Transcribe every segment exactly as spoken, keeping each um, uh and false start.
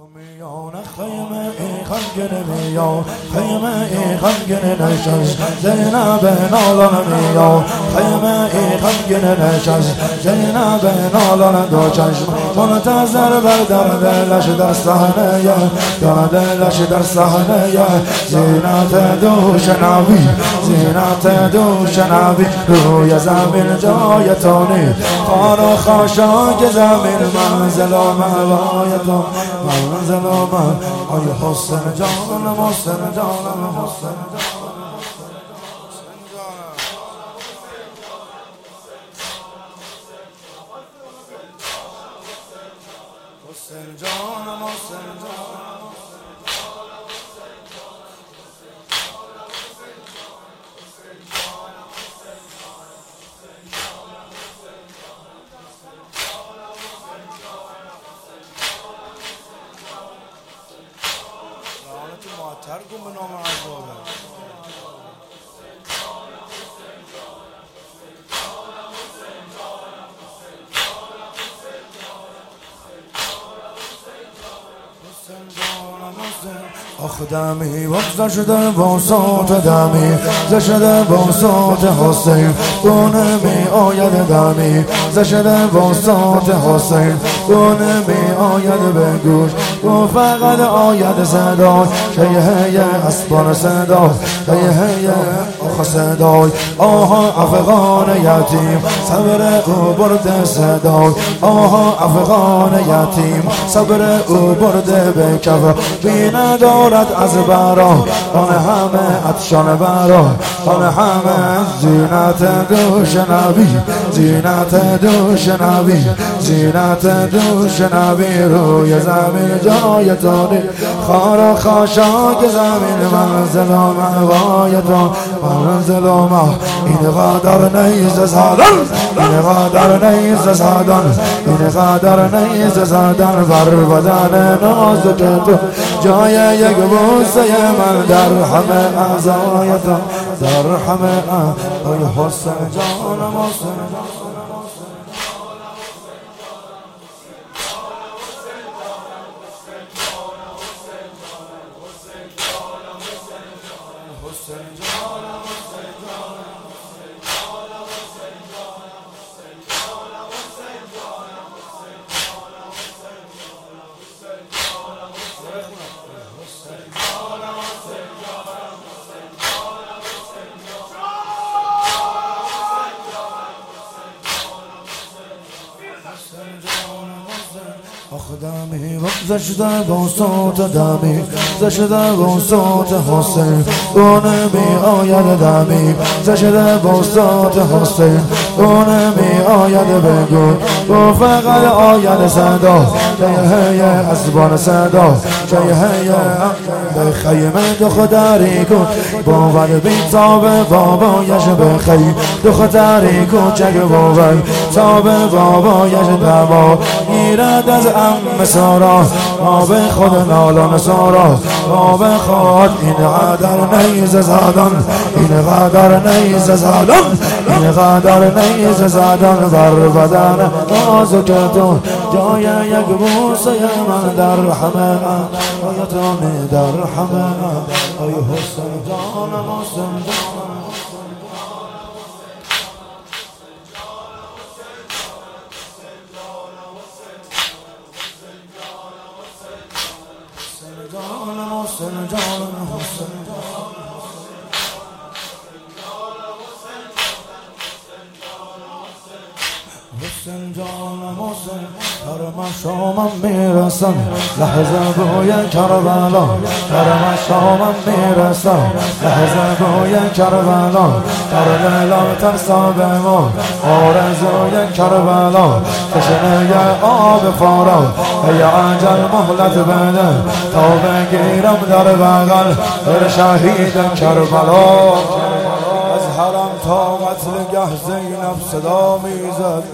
میان خیمه ای غمگین میان خیمه ای غمگین نشست زینب نالان میان خیمه ای غمگین نشست زینب نالان دو چشم منتظر بر در دلش در صحنه در دلش در صحنه زینت دوش نبی زینت دوش نبی روی زمین جای تو نی خار و خاشاک زمین منزل و موای تو منزل و من آی حسن جانم حسن جانم حسن حسن جانم حسن جانم ترگم به نام عزوابه آخ دمی وقت شده با صوت دمی زشده با صوت حسین گونه می آید دمی زشده با صوت حسین گونه می آید به گوش و فقط آید صدای شیهه اسبان صدا شیهه آخ صدای آها افغان یتیم صبر او برده صدای آها افغان یتیم صبر او برده به کف بی ندارد از برا آن همه عطشان برا آن همه زینت دوش نبی زینت دوش نبی زینت دوش نبی روی زمین جای تو نی خار و خاشاک زمین منزل و موای تو منزل و ما این قدر نیز زدن این قدر نیز زدن این قدر نیز زدن بر بدن نازک تو جای یک بوسه من در همه اعضای تو در همه ای حسن جانم حسن آخ دمی وقت زشده با صوت دمی زشده با صوت حسین گونه می آید دمی زشده با صوت حسین گونه می آید بگو و فقط آید صدا شیهه اسبان صدا شیهه به خیمه دختری کن باور بیتاب بابایش به خیم دختری کوچک باور تاب بابایش دما گیرد از ام سارا آب خود نالان سارا آب خود این قدر نیز زدن این قدر نیز زدن این قدر نیز زدن بر بدن نازک تو جای یک بوسه من در همه آیتان در همه آی حسن جانم حسن جانم حسن جانم حسن حسن جانم حسن کرم شامم میرسم لحظه بوی کربلا کرم شامم میرسم لحظه بوی کربلا در لیلا ترسا به ما آرزوی کربلا تشنه آب فارا ای عجل مهلت بده تا بگیرم در بغل بر شهید کربلا از حرم تا قتلگه زینب صدا میزد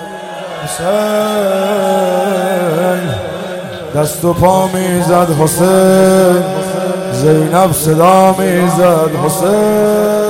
حسین دست و پا میزد حسین زینب صدا میزد حسین